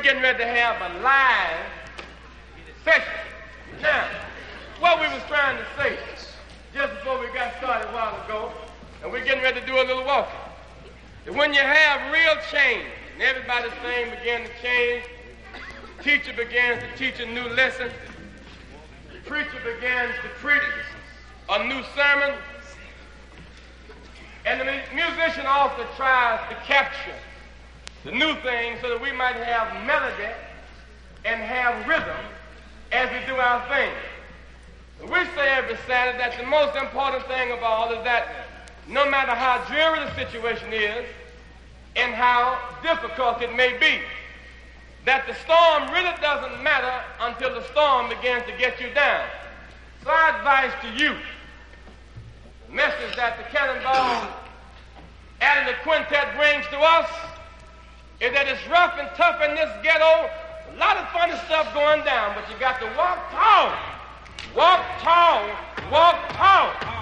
getting ready to have a live session. Now, what we was trying to say just before we got started a while ago, and we're getting ready to do a little walking, that when you have real change, and everybody's thing begins to change, the teacher begins to teach a new lesson, the preacher begins to preach a new sermon, and the musician also tries to capture the new thing so that we might have melody and have rhythm as we do our thing. We say every Saturday that the most important thing of all is that no matter how dreary the situation is and how difficult it may be, that the storm really doesn't matter until the storm begins to get you down. So I advise to you, the message that the Cannonball and the quintet brings to us is that it's rough and tough in this ghetto, a lot of funny stuff going down, but you got to walk tall, walk tall, walk tall.